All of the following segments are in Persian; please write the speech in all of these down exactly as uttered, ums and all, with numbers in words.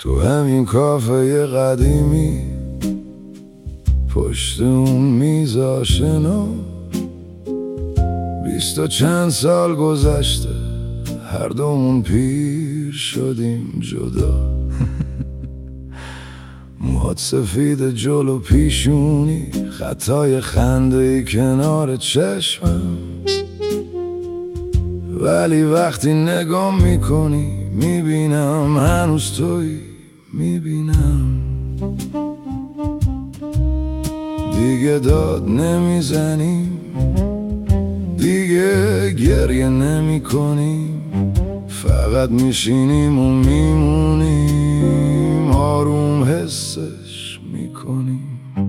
تو همین کافه قدیمی پشت اون میز آشنا، بیست و چند سال گذشته هر دومون پیر شدیم جدا. موهات سفید جلو پیشونی، خطای خنده ای کنار چشمم، ولی وقتی نگاه میکنی میبینم هنوز توی، میبینم دیگه داد نمیزنیم، دیگه گریه نمی کنیم، فقط میشینیم و میمونیم، آروم حسش میکنیم.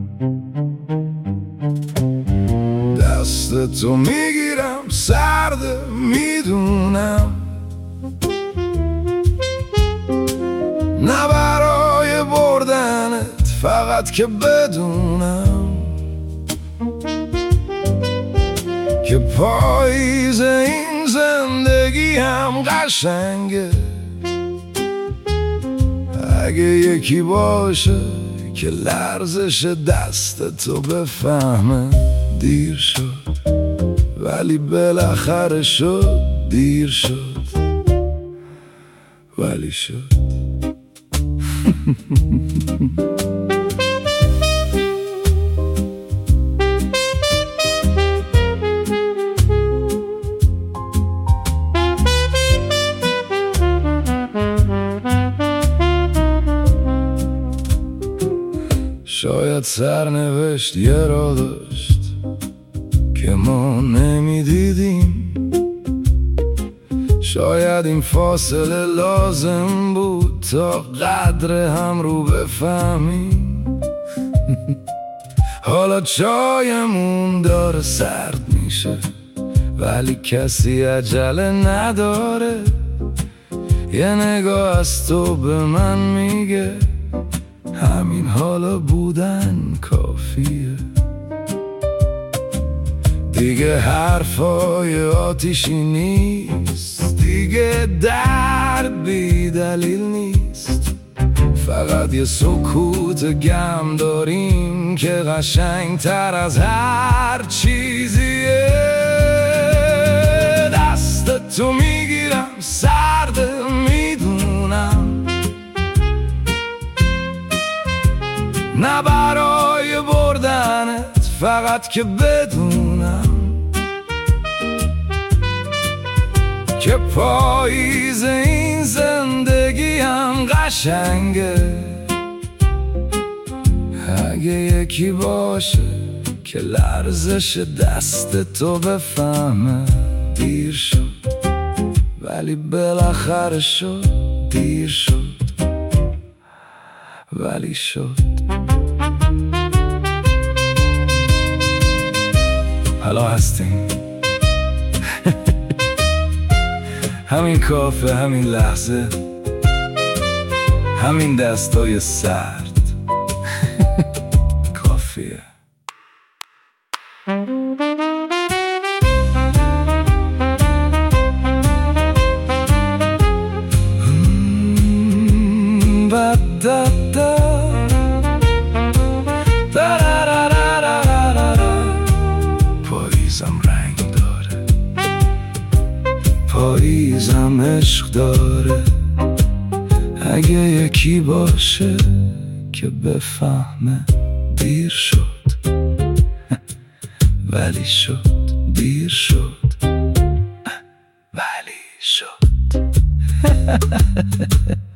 دست تو میگیرم سرده میدونم، نه برای بردنت فقط که بدونم که پاییز این زندگی هم قشنگه. اگه یکی باشه که لرزش دست تو بفهمه، دیر شد ولی بالاخره شد، دیر شد ولی شد. شاید سرنوشت یه را داشت که ما نمیدیدیم، شاید این فاصله لازم بود تا قدر هم رو بفهمیم. حالا چایمون داره سرد میشه ولی کسی عجله نداره، یه نگاه از تو به من میگه همین حالا بودن کافیه. دیگه حرفای آتیشی نیست، دیگه درد بی دلیل نیست، فقط یه سکوت گم داریم که قشنگ تر از هر چیزیه. دست تو میگیرم سرده میدونم، نه برای بردنت فقط که بدونم که پاییز این زندگی هم قشنگه. اگه یکی باشه که لرزش دست تو بفهمه، دیر شد ولی بالاخره شد، دیر شد ولی شد. حالا هستیم همین کافه، همین لحظه، همین دستای سرد کافیه. پاییزم رنگ داره، پاییزم عشق داره، اگه یکی باشه که بفهمه، دیر شد ولی شد، دیر شد ولی شد.